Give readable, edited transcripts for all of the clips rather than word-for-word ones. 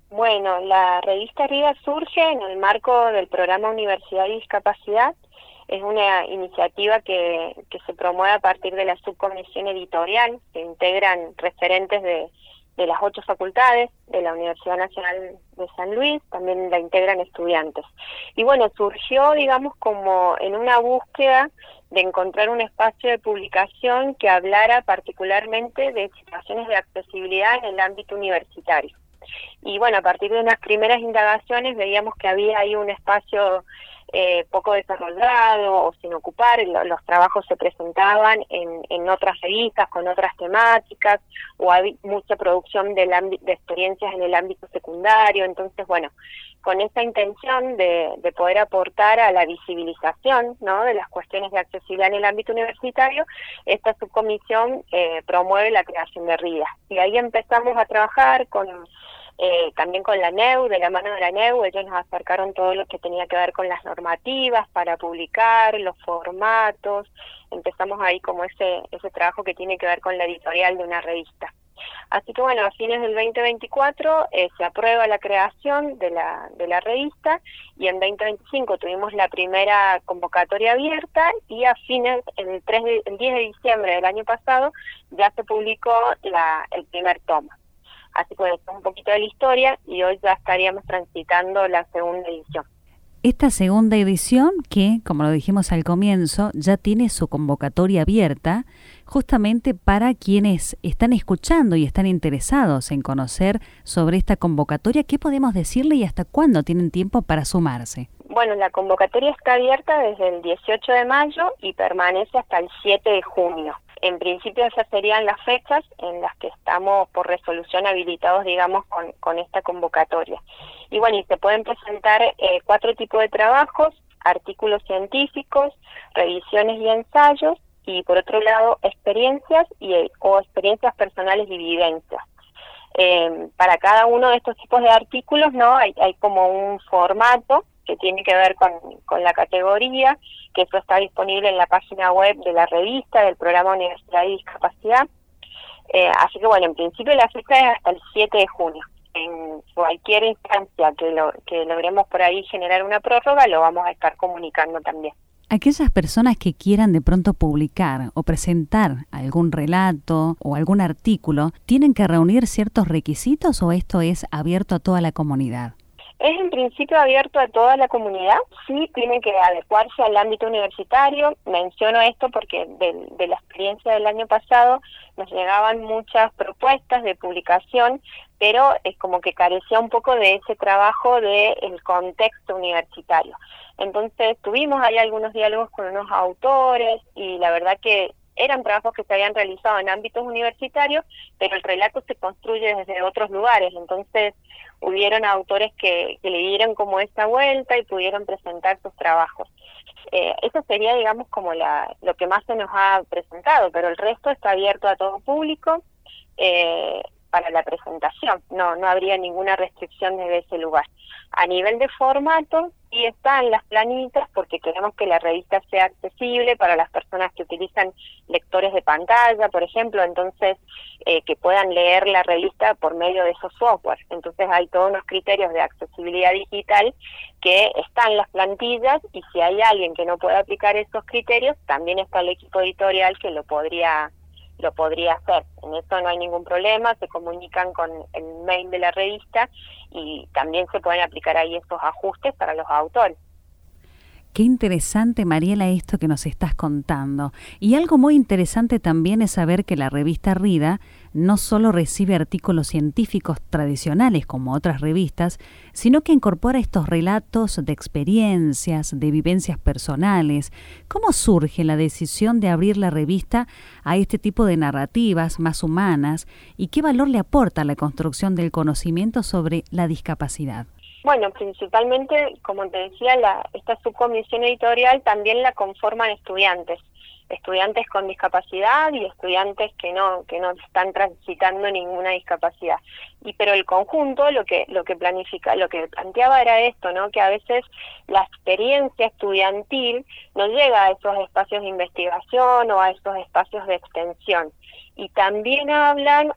Bueno, la revista RIDA surge en el marco del programa Universidad y Discapacidad. Es una iniciativa que se promueve a partir de la subcomisión editorial, que integran referentes de las 8 facultades de la Universidad Nacional de San Luis, también la integran estudiantes. Y bueno, surgió, digamos, como en una búsqueda de encontrar un espacio de publicación que hablara particularmente de situaciones de accesibilidad en el ámbito universitario. Y bueno, a partir de unas primeras indagaciones veíamos que había ahí un espacio poco desarrollado o sin ocupar. Los trabajos se presentaban en otras revistas con otras temáticas, o hay mucha producción de experiencias en el ámbito secundario. Entonces, bueno, con esa intención de poder aportar a la visibilización, ¿no?, de las cuestiones de accesibilidad en el ámbito universitario, esta subcomisión promueve la creación de RIDA. Y ahí empezamos a trabajar también con la NEU, de la mano de la NEU. Ellos nos acercaron todo lo que tenía que ver con las normativas para publicar, los formatos. Empezamos ahí como ese trabajo que tiene que ver con la editorial de una revista. Así que bueno, a fines del 2024 se aprueba la creación de la revista, y en 2025 tuvimos la primera convocatoria abierta, y a fines, el 10 de diciembre del año pasado, ya se publicó el primer tomo. Así que bueno, esto es un poquito de la historia, y hoy ya estaríamos transitando la segunda edición. Esta segunda edición que, como lo dijimos al comienzo, ya tiene su convocatoria abierta justamente para quienes están escuchando y están interesados en conocer sobre esta convocatoria. ¿Qué podemos decirle y hasta cuándo tienen tiempo para sumarse? Bueno, la convocatoria está abierta desde el 18 de mayo y permanece hasta el 7 de junio. En principio esas serían las fechas en las que estamos por resolución habilitados, digamos, con esta convocatoria. Y bueno, y se pueden presentar 4 tipos de trabajos: artículos científicos, revisiones y ensayos, y por otro lado experiencias o experiencias personales y vivencias. Para cada uno de estos tipos de artículos, ¿no?, hay como un formato que tiene que ver con la categoría, que eso está disponible en la página web de la revista del programa Universidad y Discapacidad. Así que bueno, en principio la fecha es hasta el 7 de junio. En cualquier instancia que logremos por ahí generar una prórroga, lo vamos a estar comunicando también. Aquellas personas que quieran de pronto publicar o presentar algún relato o algún artículo, ¿tienen que reunir ciertos requisitos o esto es abierto a toda la comunidad? Es en principio abierto a toda la comunidad, sí tiene que adecuarse al ámbito universitario. Menciono esto porque de la experiencia del año pasado nos llegaban muchas propuestas de publicación, pero es como que carecía un poco de ese trabajo del contexto universitario. Entonces tuvimos ahí algunos diálogos con unos autores, y la verdad que eran trabajos que se habían realizado en ámbitos universitarios, pero el relato se construye desde otros lugares. Entonces hubieron autores que le dieron como esa vuelta y pudieron presentar sus trabajos. Eso sería, digamos, como lo que más se nos ha presentado, pero el resto está abierto a todo público para la presentación. No habría ninguna restricción desde ese lugar. A nivel de formato, sí están las planitas, porque queremos que la revista sea accesible para las personas que utilizan lectores de pantalla, por ejemplo. Entonces que puedan leer la revista por medio de esos software. Entonces hay todos unos criterios de accesibilidad digital que están en las plantillas, y si hay alguien que no pueda aplicar esos criterios, también está el equipo editorial que lo podría hacer. En eso no hay ningún problema, se comunican con el mail de la revista y también se pueden aplicar ahí estos ajustes para los autores. Qué interesante, Mariela, esto que nos estás contando. Y algo muy interesante también es saber que la revista RIDA no solo recibe artículos científicos tradicionales como otras revistas, sino que incorpora estos relatos de experiencias, de vivencias personales. ¿Cómo surge la decisión de abrir la revista a este tipo de narrativas más humanas y qué valor le aporta a la construcción del conocimiento sobre la discapacidad? Bueno, principalmente, como te decía, esta subcomisión editorial también la conforman estudiantes con discapacidad y estudiantes que no están transitando ninguna discapacidad. Pero el conjunto lo que planteaba era esto, ¿no?, que a veces la experiencia estudiantil no llega a esos espacios de investigación o a esos espacios de extensión. y también hablan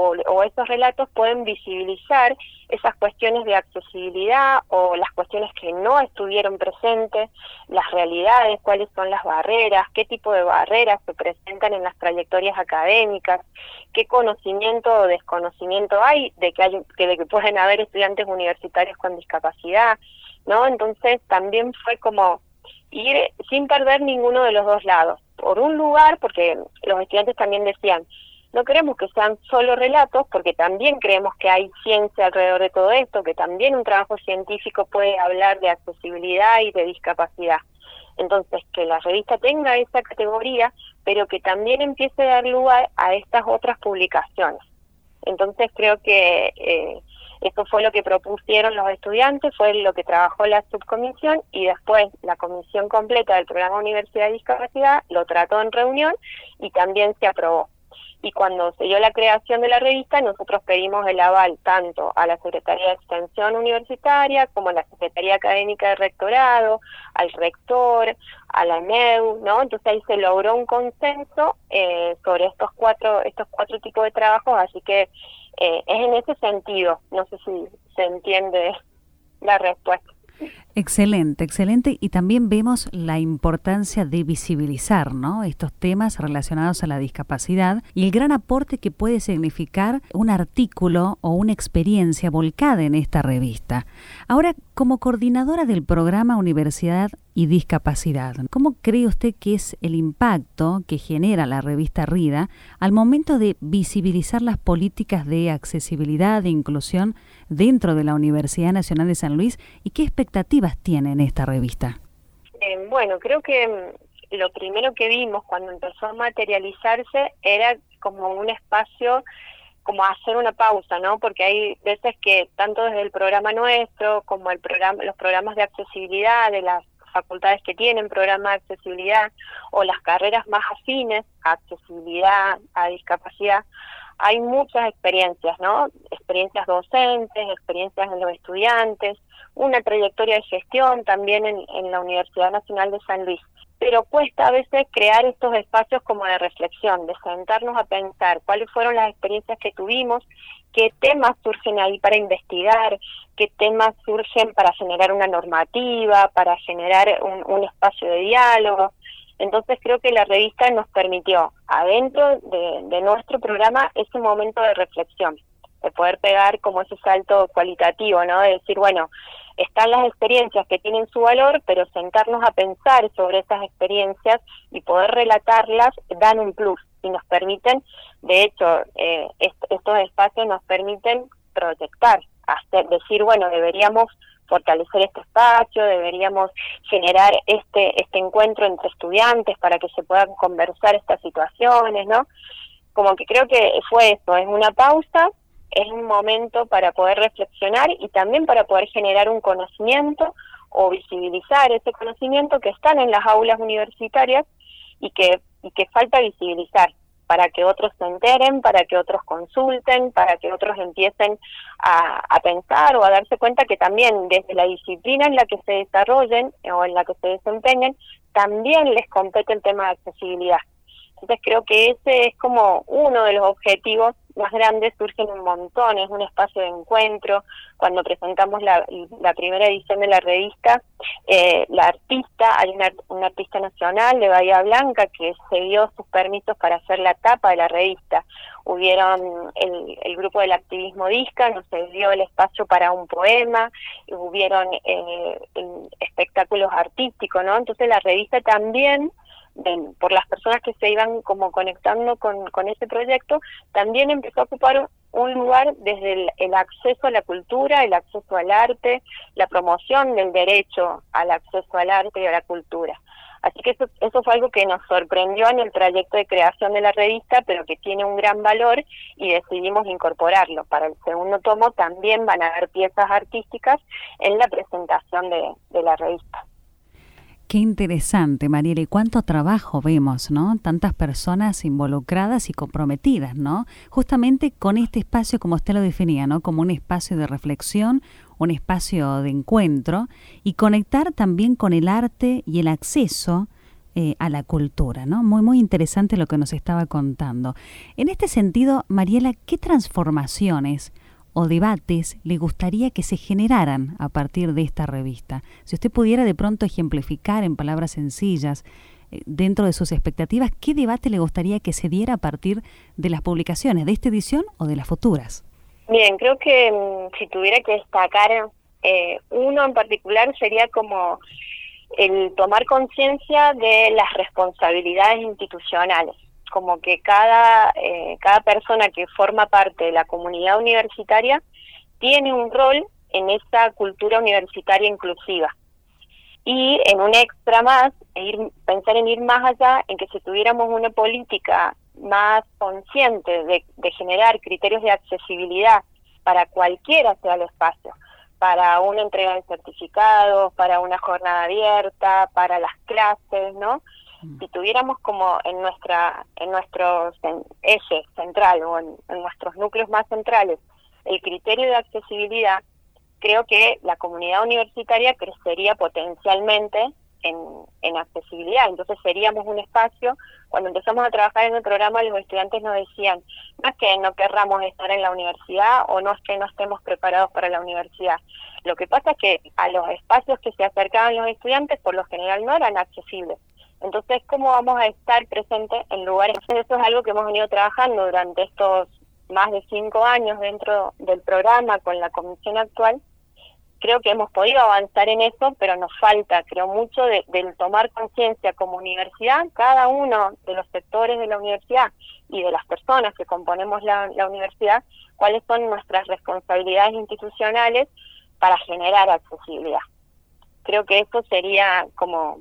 o esos relatos pueden visibilizar esas cuestiones de accesibilidad o las cuestiones que no estuvieron presentes, las realidades, cuáles son las barreras, qué tipo de barreras se presentan en las trayectorias académicas, qué conocimiento o desconocimiento hay de que pueden haber estudiantes universitarios con discapacidad, ¿no? Entonces también fue como ir sin perder ninguno de los dos lados. Por un lugar, porque los estudiantes también decían, no queremos que sean solo relatos, porque también creemos que hay ciencia alrededor de todo esto, que también un trabajo científico puede hablar de accesibilidad y de discapacidad. Entonces, que la revista tenga esa categoría, pero que también empiece a dar lugar a estas otras publicaciones. Entonces, creo que eso fue lo que propusieron los estudiantes, fue lo que trabajó la subcomisión, y después la comisión completa del programa Universidad de Discapacidad lo trató en reunión y también se aprobó. Y cuando se dio la creación de la revista, nosotros pedimos el aval tanto a la Secretaría de Extensión Universitaria como a la Secretaría Académica de Rectorado, al rector, a la MEU, ¿no? Entonces ahí se logró un consenso sobre estos cuatro tipos de trabajos, así que es en ese sentido. No sé si se entiende la respuesta. Excelente, excelente. Y también vemos la importancia de visibilizar, ¿no?, estos temas relacionados a la discapacidad y el gran aporte que puede significar un artículo o una experiencia volcada en esta revista. Ahora, como coordinadora del programa Universidad y Discapacidad, ¿cómo cree usted que es el impacto que genera la revista RIDA al momento de visibilizar las políticas de accesibilidad e inclusión dentro de la Universidad Nacional de San Luis, y qué expectativas tiene en esta revista? Bueno, creo que lo primero que vimos cuando empezó a materializarse era como un espacio, como hacer una pausa, ¿no? Porque hay veces que tanto desde el programa nuestro como los programas de accesibilidad de las facultades que tienen programa de accesibilidad o las carreras más afines a accesibilidad, a discapacidad, hay muchas experiencias, ¿no? Experiencias docentes, experiencias de los estudiantes, una trayectoria de gestión también en la Universidad Nacional de San Luis. Pero cuesta a veces crear estos espacios como de reflexión, de sentarnos a pensar cuáles fueron las experiencias que tuvimos, qué temas surgen ahí para investigar, qué temas surgen para generar una normativa, para generar un espacio de diálogo. Entonces creo que la revista nos permitió, adentro de nuestro programa, ese momento de reflexión, de poder pegar como ese salto cualitativo, ¿no? De decir, bueno, están las experiencias que tienen su valor, pero sentarnos a pensar sobre esas experiencias y poder relatarlas dan un plus y nos permiten, de hecho, estos espacios nos permiten proyectar, decir, bueno, deberíamos fortalecer este espacio, deberíamos generar este encuentro entre estudiantes para que se puedan conversar estas situaciones, ¿no? Como que creo que fue eso, es una pausa, es un momento para poder reflexionar y también para poder generar un conocimiento o visibilizar ese conocimiento que están en las aulas universitarias y que falta visibilizar, para que otros se enteren, para que otros consulten, para que otros empiecen a pensar o a darse cuenta que también desde la disciplina en la que se desarrollen o en la que se desempeñen, también les compete el tema de accesibilidad. Entonces creo que ese es como uno de los objetivos más grandes, surgen un montón, es un espacio de encuentro. Cuando presentamos la primera edición de la revista, la artista, hay una artista nacional de Bahía Blanca que se dio sus permisos para hacer la tapa de la revista. Hubieron el grupo del activismo DISCA, nos dio el espacio para un poema, hubieron espectáculos artísticos, ¿no? Entonces la revista también, por las personas que se iban como conectando con ese proyecto, también empezó a ocupar un lugar desde el acceso a la cultura, el acceso al arte, la promoción del derecho al acceso al arte y a la cultura. Así que eso fue algo que nos sorprendió en el trayecto de creación de la revista, pero que tiene un gran valor y decidimos incorporarlo. Para el segundo tomo también van a haber piezas artísticas en la presentación de la revista. Qué interesante, Mariela, y cuánto trabajo vemos, ¿no? Tantas personas involucradas y comprometidas, ¿no? Justamente con este espacio, como usted lo definía, ¿no? Como un espacio de reflexión, un espacio de encuentro y conectar también con el arte y el acceso a la cultura, ¿no? Muy, muy interesante lo que nos estaba contando. En este sentido, Mariela, ¿qué transformaciones o debates le gustaría que se generaran a partir de esta revista? Si usted pudiera de pronto ejemplificar en palabras sencillas, dentro de sus expectativas, ¿qué debate le gustaría que se diera a partir de las publicaciones de esta edición o de las futuras? Bien, creo que si tuviera que destacar uno en particular sería como el tomar conciencia de las responsabilidades institucionales, como que cada persona que forma parte de la comunidad universitaria tiene un rol en esa cultura universitaria inclusiva. Y en un extra más, pensar en ir más allá, en que si tuviéramos una política más consciente de generar criterios de accesibilidad para cualquiera sea el espacio, para una entrega de certificados, para una jornada abierta, para las clases, ¿no? Si tuviéramos como en nuestro eje central o en nuestros núcleos más centrales el criterio de accesibilidad, creo que la comunidad universitaria crecería potencialmente en accesibilidad. Entonces seríamos un espacio, cuando empezamos a trabajar en el programa, los estudiantes nos decían, no es que no querramos estar en la universidad o no es que no estemos preparados para la universidad. Lo que pasa es que a los espacios que se acercaban los estudiantes, por lo general no eran accesibles. Entonces, ¿cómo vamos a estar presentes en lugares? Eso es algo que hemos venido trabajando durante estos más de 5 años dentro del programa con la comisión actual. Creo que hemos podido avanzar en eso, pero nos falta, creo, mucho del tomar conciencia como universidad, cada uno de los sectores de la universidad y de las personas que componemos la universidad, cuáles son nuestras responsabilidades institucionales para generar accesibilidad. Creo que eso sería como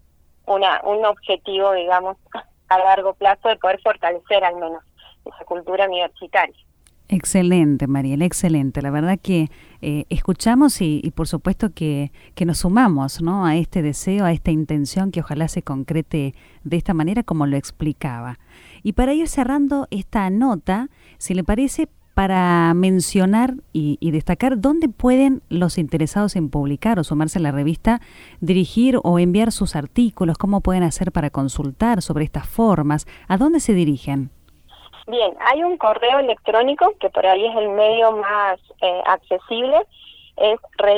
un objetivo, digamos, a largo plazo de poder fortalecer al menos esa cultura universitaria. Excelente, Mariela, excelente. La verdad que escuchamos y por supuesto que nos sumamos, ¿no?, a este deseo, a esta intención que ojalá se concrete de esta manera como lo explicaba. Y para ir cerrando esta nota, si le parece, para mencionar y destacar dónde pueden los interesados en publicar o sumarse a la revista dirigir o enviar sus artículos, cómo pueden hacer para consultar sobre estas formas, ¿a dónde se dirigen? Bien, hay un correo electrónico que por ahí es el medio más accesible, es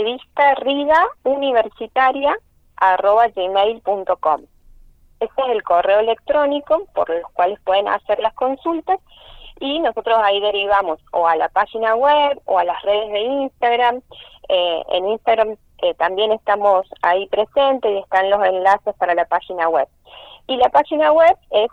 revistarridauniversitaria@gmail.com. Ese es el correo electrónico por los cuales pueden hacer las consultas y nosotros ahí derivamos o a la página web o a las redes de Instagram. En Instagram también estamos ahí presentes y están los enlaces para la página web. Y la página web es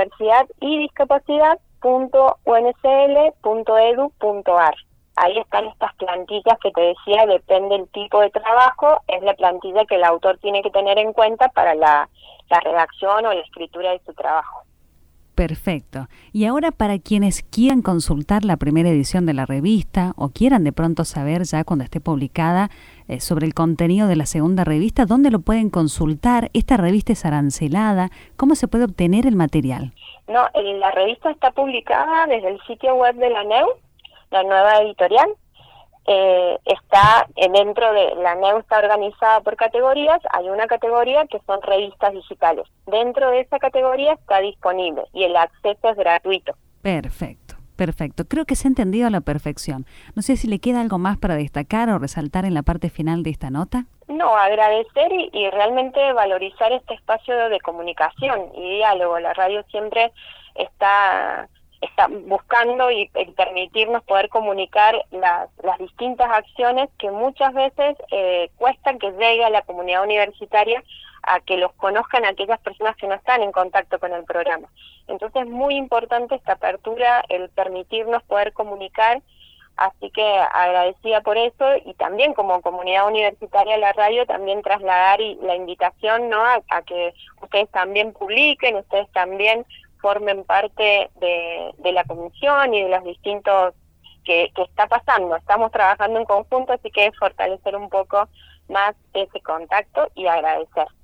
universidadydiscapacidad.uncl.edu.ar. Ahí están estas plantillas que te decía, depende del tipo de trabajo, es la plantilla que el autor tiene que tener en cuenta para la redacción o la escritura de su trabajo. Perfecto. Y ahora, para quienes quieran consultar la primera edición de la revista o quieran de pronto saber ya cuando esté publicada sobre el contenido de la segunda revista, ¿dónde lo pueden consultar? ¿Esta revista es arancelada? ¿Cómo se puede obtener el material? No, la revista está publicada desde el sitio web de la NEU, la nueva editorial. Está dentro de la NEU, está organizada por categorías. Hay una categoría que son revistas digitales. Dentro de esa categoría está disponible y el acceso es gratuito. Perfecto, perfecto. Creo que se ha entendido a la perfección. No sé si le queda algo más para destacar o resaltar en la parte final de esta nota. No, agradecer y realmente valorizar este espacio de comunicación y diálogo. La radio siempre está buscando y permitirnos poder comunicar las distintas acciones que muchas veces cuestan que llegue a la comunidad universitaria, a que los conozcan aquellas personas que no están en contacto con el programa. Entonces es muy importante esta apertura, el permitirnos poder comunicar, así que agradecida por eso y también como comunidad universitaria de la radio también trasladar la invitación, ¿no?, a que ustedes también publiquen, ustedes también formen parte de la comisión y de los distintos que está pasando. Estamos trabajando en conjunto, así que fortalecer un poco más ese contacto y agradecer.